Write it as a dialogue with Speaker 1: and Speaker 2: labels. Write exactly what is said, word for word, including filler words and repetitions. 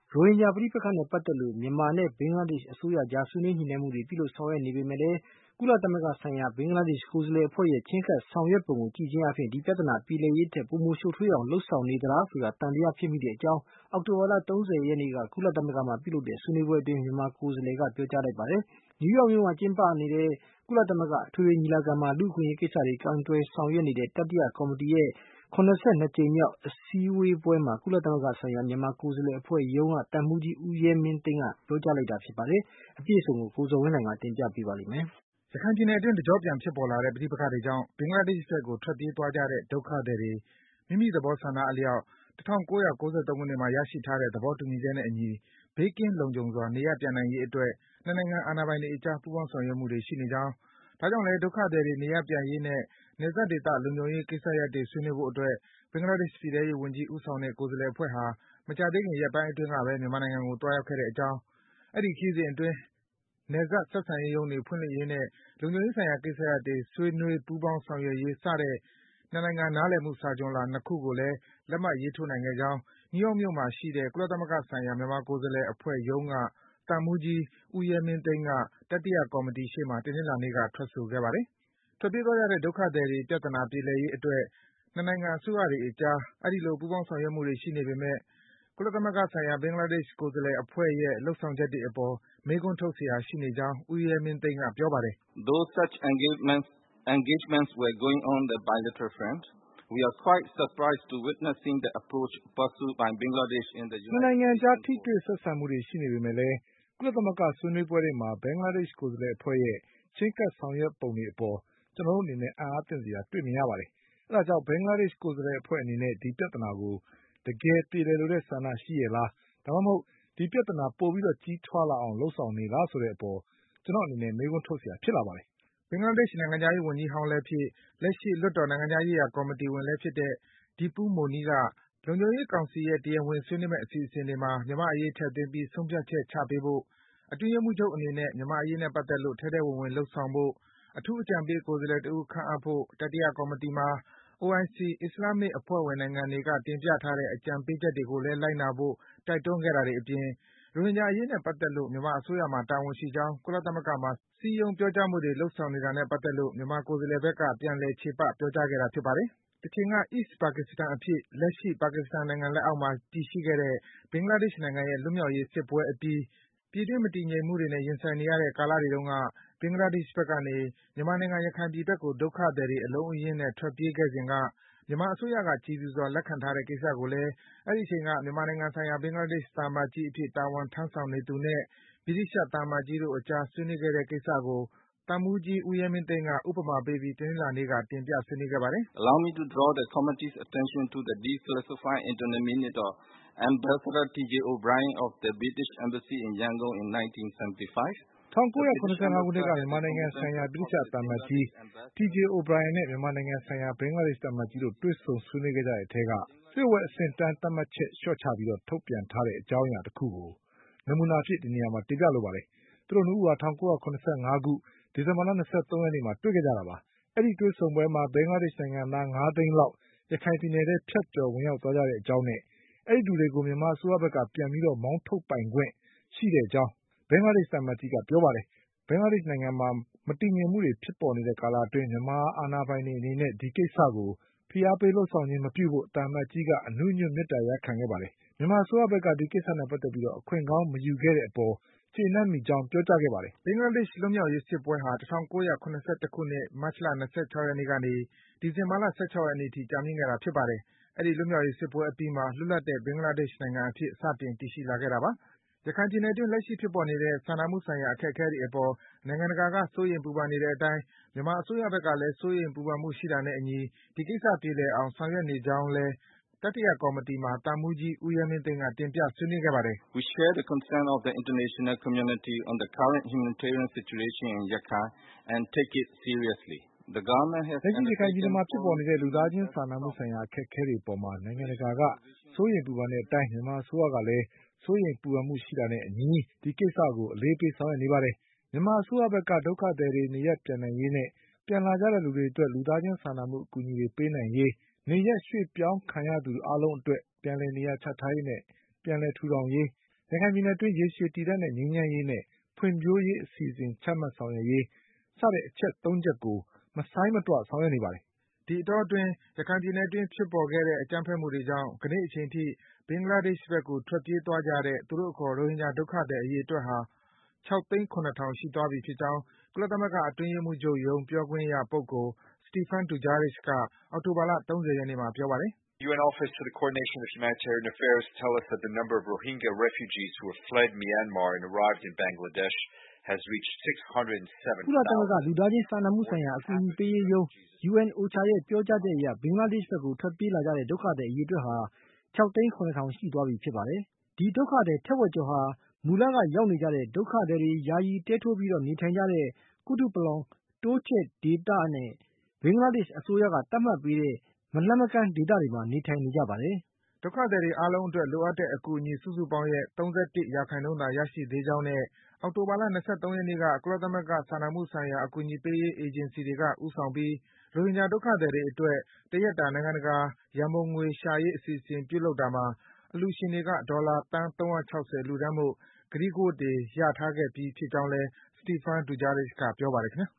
Speaker 1: ရိုဟင်ဂျာပဋိပက္ခနဲ့ပတ်သက်လို့မြန်မာနဲ့ဘင်္ဂလားဒေ့ရှ်အစိုးရကြားဆွေးနွေးညှိနှိုင်းမှုတွေပြုလုပ်ဆောင်ရွက်နေပေမဲ့လည်းကုလသမဂ္ဂဆိုင်ရာဘင်္ဂလားဒေ့ရှ်ကိုယ်စားလှယ်အဖွဲ့ရဲ့ချဉ်းကပ်ဆောင်ရွက်ပုံကိုကြည့်ခြင်းအပြင်ဒီပြဿနာပြေလည်ရေးထက်ပိုမိုရှုပ်ထွေးအောင်လုပ်ဆောင်နေသလားဆိုတာသံသယဖြစ်မိတဲ့အကြောင်းအောက်တိုဘာလ၃၀ရက်နေ့ကကုလသမဂ္ဂမှာပြုလုပ်တဲ့ဆွေးနွေးပွဲအတွင်းမြန်မာကိုယ်စားလှယ်ကပြောကြားလိုက်ပါတယ်။နယူးယောက်မြို့မှာကျင်းပနေတဲ့ကုလသမဂ္ဂအထွေထွေညီလာခံမှာလူ့အခွင့်အရေးကိစ္စတွေကိုင်တွယ်ဆောင်ရွက်နေတဲ့တတိယကော်မတီရဲ့၇၂ကြိမ်မြောက်အစည်းအဝေးပွဲမှာကုလသမဂ္ဂဆိုင်ရာမြန်မာကိုယ်စားလှယ်အဖွဲ့ရုံးကတပ်မှူးကြီးဦးရဲမင်းသိန်းကပြောကြားလိုက်တာဖြစ်ပါတယ်။အပြည့်အစုံကိုကိုဇော်ဝင်းနိုင်ကတင်ပြပေးပါလိမ့်မယ်
Speaker 2: ။ရခိုင်ပြည်နယ်အတွင်းတကျော့ပြန်ဖြစ်ပေါ်လာတဲ့ပဋိပက္ခတွေကြောင့်ဘင်္ဂလားဒေ့ရှ်ဘက်ကိုထွက်ပြေးသွားကြတဲ့ဒုက္ခသည်တွေမိမိသဘောဆန္ဒအလျောက်၁၉၉၃ခုနှစ်မှာရရှိထားတဲ့သဘောတူညီချက်နဲ့အညီဘေးကင်းလုံခြုံစွာနေရပ်ပြန်နိုင်ရေးအတွက်နှစ်နိုင်ငံအာဏာပိုင်တွေအကြားပူးပေါင်းဆောင်ရွက်မှုတွေရှိနေကြောင်းဒါကြောင့်လည်းဒုက္ခသည်တွေနေရပ်ပြန်ရေးနဲ့နယ်စပ်ဒေသလုံခြုံရေးကိစ္စရပ်တွေဆွေးနွေးဖို့အတွက်ဘင်္ဂလားဒေ့ရှ်ပြည်ထဲရေးဝန်ကြီးဦးဆောင်တဲ့ကိုယ်စားလှယ်အဖွဲ့ဟာမကြာသေးခင်ရက်ပိုင်းအတွင်းကပဲမြန်မာနိုင်ငံကိုသွားရောက်ခဲ့တဲ့အကြောင်းအဲဒီခရီးစဉ်အတွင်းနယ်စပ်ဆက်ဆံရေးရုံးတွေဖွင့်လှစ်ရေးနဲ့လုံခြုံရေးဆိုင်ရာကိစ္စရပ်တွေဆွေးနွေးပူးပေါင်းဆောင်ရွက်ရေးစတဲ့နှစ်နိုင်ငံနားလည်မှုစာချွန်လွှာနှစ်ခုကိုလည်းလက်မှတ်ရေးထိုးနိုင်ခဲ့ကြောင်းနယူးယောက်မြို့မှာရှိတဲ့ကုလသမဂ္ဂဆိုင်ရာမြန်မာကိုယ်စားလှယ်အဖွဲ့ရုံးကတပ်မှူးကြီးဦးရဲမင်းသိန်းကတတိယကော်မတီရှေ့မှာတနင်္လာနေ့ကထွက်ဆိုခဲ့ပါတယ်။ထွက်ပြေးသွားကြတဲ့ဒုက္ခသည်တွေပြဿနာပြေလည်ရေးအတွက်နှစ်နိုင်ငံအစိုးရတွေအကြားအဲဒီလိုပူးပေါင်းဆောင်ရွက်မှုတွေရှိနေပေမဲ့ကုလသမဂ္ဂဆိုင်ရာဘင်္ဂလားဒေ့ရှ်ကိုယ်စားလှယ်အဖွဲ့ရဲ့လုပ်ဆောင်ချက်တွေအပေါ်မေးခွန်းထုတ်စရာရှိနေကြောင်းဦးရဲမင်းသိန်းကပြောပါတယ်
Speaker 3: ။ Though such engagements engagements were going on the bilateral front, we are quite surprised to witnessing the approach pursued by Bangladesh in the
Speaker 2: United Nations. နှစ်နိုင်ငံကြားထိတွေ့ဆက်ဆံမှုတွေရှိနေပေမဲ့လည်းကုလသမဂ္ဂဆွေးနွေးပွဲတွေမှာဘင်္ဂလားဒေ့ရှ်ကိုယ်စားလှယ်အဖွဲ့ရဲ့ချဉ်းကပ်ဆောင်ရွက်ပုံတွေအပေါ်ကျွန်တော်တို့အနေနဲ့အံ့အားသင့်စရာတွေ့မြင်ရပါတယ်။အဲဒါကြောင့်ဘင်္ဂလားဒေ့ရှ်ကိုယ်စားလှယ်အဖွဲ့အနေနဲ့ဒီပြဿနာကိုတကယ်ပြေလည်လိုတဲ့ဆန္ဒရှိရဲ့လားဒါမှမဟုတ်ဒီပြဿနာပိုပြီးကြီးထွားလာအောင်လုပ်ဆောင်နေလားဆိုတဲ့အပေါ်ကျွန်တော်အနေနဲ့မေးခွန်းထုတ်စရာဖြစ်လာပါတယ်။ဘင်္ဂလားဒေ့ရှ်နိုင်ငံခြားရေးဝန်ကြီးဟောင်းလည်းဖြစ်လက်ရှိလွှတ်တော်နိုင်ငံခြားရေးရာကော်မတီဝင်လည်းဖြစ်တဲ့ဒီပူးမိုနီကလုံခြုံရေးကောင်စီရဲ့တရားဝင်ဆွေးနွေးမယ့်အစီအစဉ်တွေမှာမြန်မာ့အရေးထည့်သွင်းပြီးဆုံးဖြတ်ချက်ချပေးဖို့အတွင်းရေးမှူးချုပ်အနေနဲ့မြန်မာ့အရေးနဲ့ပတ်သက်လို့ထဲထဲဝင်ဝင်လုပ်ဆောင်ဖို့အထူးအကြံပေးကိုယ်စားလှယ်တဦးခန့်အပ်ဖို့တတိယကော်မတီမှာ အိုအိုင်စီ အစ္စလာမ်မစ်အဖွဲ့ဝင်နိုင်ငံတွေကတင်ပြထားတဲ့အကြံပေးချက်တွေကိုလည်းလိုက်နာဖို့တိုက်တွန်းခဲ့တာတွေအပြင်ရိုဟင်ဂျာအရေးနဲ့ပတ်သက်လို့မြန်မာအစိုးရမှာတာဝန်ရှိကြောင်းကုလသမဂ္ဂမှာစည်းရုံးပြောကြားမှုတွေလုပ်ဆောင်နေတာနဲ့ပတ်သက်လို့မြန်မာကိုယ်စားလှယ်ဘက်ကပြန်လည်ချေပပြောကြားခဲ့တာဖြစ်ပါတယ်။တချိန်က East Pakistan အဖြစ်လက်ရှိပါကစ္စတန်နိုင်ငံလက်အောက်မှာတည်ရှိခဲ့တဲ့ဘင်္ဂလားဒေ့ရှ်နိုင်ငံရဲ့လွတ်မြောက်ရေးစစ်ပွဲအပြီးပြည်တွင်းမတည်ငြိမ်မှုတွေနဲ့ရင်ဆိုင်နေရတဲ့ကာလတွေတုန်းကဘင်္ဂလားဒေ့ရှ်ဘက်ကနေမြန်မာနိုင်ငံရခိုင်ပြည်ဘက်ကိုဒုက္ခသည်တွေအလုံးအရင်းနဲ့ထွက်ပြေးခဲ့စဉ်ကမြန်မာအစိုးရကကြည်ဖြူစွာလက်ခံထားတဲ့ကိစ္စကိုလည်းအဲဒီအချိန်ကမြန်မာနိုင်ငံဆိုင်ရာဘင်္ဂလားဒေ့ရှ်သံအမတ်ကြီးအဖြစ်တာဝန်ထမ်းဆောင်နေသူနဲ့ဗြိတိသျှသံအမတ်ကြီးတို့အကြားဆွေးနွေးခဲ့တဲ့ကိစ္စကိုတပ်မှူးကြီးဦးရဲမင်းသိန်းကဥပမာပေးပြီးတနင်္လာနေ့ကတင်ပြဆွေးနွေးခဲ့ပါတယ်
Speaker 3: ။ Allow me to draw the committee's attention to the declassified internal minute of Ambassador T J O'Brien of the British Embassy in Yangon in nineteen seventy-five
Speaker 2: ၁၉၇၅ခုနှစ်ကမြန်မာနိုင်ငံဆိုင်ရာဗြိတိသျှသံအမတ်ကြီး T J O'Brien နဲ့မြန်မာနိုင်ငံဆိုင်ရာဘင်္ဂလားဒေ့ရှ်သံအမတ်ကြီးတို့တွေ့ဆုံဆွေးနွေးခဲ့ကြတဲ့အထဲကလျှို့ဝှက်အဆင့်အတန်းသတ်မှတ်ချက်လျှော့ချပြီးထုတ်ပြန်ထားတဲ့အကြောင်းအရာတခုကိုနမူနာအဖြစ်ဒီနေရာမှာတင်ပြလိုပါတယ်။သူတို့နှစ်ဦးဟာ၁၉၇၅ခုဒီဇင်ဘာလ၂၃ရက်နေ့မှာတွေ့ခဲ့ကြတာပါ။အဲဒီတွေ့ဆုံပွဲမှာဘင်္ဂလားဒေ့ရှ်နိုင်ငံသား၅သိန်းလောက်ရခိုင်ပြည်နယ်ထဲဖြတ်ကျော်ဝင်ရောက်သွားကြတဲ့အကြောင်းနဲ့အဲဒီလူတွေကိုမြန်မာအစိုးရဘက်ကပြန်ပြီးမောင်းထုတ်ပိုင်ခွင့်ရှိတဲ့အကြောင်းဘင်္ဂလားဒေ့ရှ်သံအမတ်ကြီးကပြောပါတယ်။ဘင်္ဂလားဒေ့ရှ်နိုင်ငံမှာမတည်ငြိမ်မှုတွေဖြစ်ပေါ်နေတဲ့ကာလအတွင်းမြန်မာအာဏာပိုင်တွေအနေနဲ့ဒီကိစ္စကိုဖိအားပေးလုပ်ဆောင်ခြင်းမပြုဖို့သံအမတ်ကြီးကအနူးအညွတ်မေတ္တာရပ်ခံခဲ့ပါတယ်။မြန်မာအစိုးရဘက်ကဒီကိစ္စနဲ့ပတ်သက်ပြီးအခွင့်ကောင်းမယူခဲ့တဲ့အပေါ်ကျေနပ်မိကြောင်းပြောကြားခဲ့ပါတယ်။ဘင်္ဂလားဒေ့ရှ်လွတ်မြောက်ရေးစစ်ပွဲဟာ၁၉၇၁ခုနှစ်မတ်လ၂၆ရက်နေ့ကနေဒီဇင်ဘာလ၁၆ရက်နေ့အထိကြာမြင့်ခဲ့တာဖြစ်ပါတယ်။အဲဒီလွတ်မြောက်ရေးစစ်ပွဲအပြီးမှာလွတ်လပ်တဲ့ဘင်္ဂလားဒေ့ရှ်နိုင်ငံအဖြစ်စတင်တည်ရှိလာခဲ့တာပါ။ရခိုင်ပြည်နယ်အတွင်းလက်ရှိဖြစ်ပေါ်နေတဲ့စာနာမှုဆိုင်ရာအခက်အခဲတွေအပေါ်နိုင်ငံတကာကစိုးရိမ်ပူပန်နေတဲ့အတိုင်းမြန်မာအစိုးရဘက်ကလည်းစိုးရိမ်ပူပန်မှုရှိတာနဲ့အညီဒီကိစ္စပြေလည်အောင်ဆောင်ရွက်နေကြောင်းလည်းတတိယကော်မတီမှာတပ်မှူးကြီးဦးရဲမင်းသိန်းကတင်ပြဆွေးနွေးခဲ့ပါတယ်
Speaker 3: ။ We share the concern of the international community on the current humanitarian situation in Rakhine and take it seriously. The government has
Speaker 2: လက်ရှိရခိုင်ပြည်နယ်မှာဖြစ်ပေါ်နေတဲ့လူသားချင်းစာနာမှုဆိုင်ရာအခက်အခဲတွေအပေါ်မှာနိုင်ငံတကာကစိုးရိမ်ပူပန်တဲ့အတိုင်းမြန်မာအစိုးရကလည်းစိုးရိမ်ပူပန်မှုရှိတာနဲ့အညီဒီကိစ္စကိုအလေးပေးဆောင်ရွက်နေပါတယ်။မြန်မာအစိုးရဘက်ကဒုက္ခသည်တွေနေရပ်ပြန်နိုင်ရေးနဲ့ပြန်လာကြတဲ့လူတွေအတွက်လူသားချင်းစာနာမှုအကူအညီတွေပေးနိုင်ရေးနေရပ်ရွှေ့ပြောင်းခံရသူအားလုံးအတွက်ပြန်လည်နေရာချထားရေးနဲ့ပြန်လည်ထူထောင်ရေးရရခိုင်ပြည်နယ်အတွင်းရေရှည်တည်တံ့တဲ့ငြိမ်းချမ်းရေးနဲ့ဖွံ့ဖြိုးရေးအစီအစဉ်ချမှတ်ဆောင်ရွက်ရေးစတဲ့အချက်သုံးချက်ကိုမဆိုင်းမတွဆောင်ရွက်နေပါတယ်။ဒီအတောအတွင်းရခိုင်ပြည်နယ်အတွင်းဖြစ်ပေါ်ခဲ့တဲ့အကြမ်းဖက်မှုတွေကြောင့်ကနေ့အချိန်ထိဘင်္ဂလားဒေ့ရှ်ဘက်ကိုထွက်ပြေးသွားကြတဲ့သူတို့အခေါ်ရိုဟင်ဂျာဒုက္ခသည်အရေအတွက်ဟာ၆သိန်း၇ထောင်ရှိသွားပြီဖြစ်ကြောင်းကုလသမဂ္ဂအတွင်းရေးမှူးချုပ်ရုံးပြောခွင့်ရပုဂ္ဂိုလ် Stéphane Dujarric ကအောက်တိုဘာလ၃၀ရက်နေ့မှာပြောပါတယ်။
Speaker 4: U N Office for the Coordination of Humanitarian Affairs tell us that the number of Rohingya refugees who have fled Myanmar and arrived in Bangladesh has reached six hundred seven
Speaker 1: ကုလသမဂ္ဂလူသားချင်းစာနာမှုဆိုင်ရာအကူအညီပေးရေးရုံး U N O C H A ရဲ့ပြောကြားချက်အရဘင်္ဂလားဒေ့ရှ်ဘက်ကိုထွက်ပြေးလာကြတဲ့ဒုက္ခသည်အရေအတွက်ဟာ၆သိန်း၇ထောင်ရှိသွားပြီဖြစ်ပါတယ်။ဒီဒုက္ခသည်ထက်ဝက်ကျော်ဟာမူလကရောက်နေကြတဲ့ဒုက္ခသည်တွေယာယီတဲထိုးပြီးနေထိုင်ကြတဲ့ကုတုပလောင်တိုးချဲ့ဒေသနဲ့ဘင်္ဂလားဒေ့ရှ်အစိုးရကသတ်မှတ်ပေးတဲ့မလှမ်းမကမ်းဒေသတွေမှာနေထိုင်နေကြပါတယ်
Speaker 2: ။ဒုက္ခသည်တွေအားလုံးအတွက်လိုအပ်တဲ့အကူအညီစုစုပေါင်းရဲ့၃၁ရာခိုင်နှုန်းသာရရှိသေးကြောင်းနဲ့အောက်တိုဘာလ၂၃ရက်နေ့ကကုလသမဂ္ဂစာနာမှုဆိုင်ရာအကူအညီပေးရေးအေဂျင်စီတွေကဦးဆောင်ပြီးရိုဟင်ဂျာဒုက္ခသည်တွေအတွက်တရက်တာနိုင်ငံတကာရန်ပုံငွေရှာရေးအစီအစဉ်ပြုလုပ်တာမှာအလှူရှင်တွေကဒေါ်လာသန်း၃၆၀လှူဒါန်းဖို့ကတိကဝတ်တွေရထားခဲ့ပြီးဖြစ်ကြောင်းလည်း Stéphane Dujarric ကပြောပါတယ်ခင်ဗျာ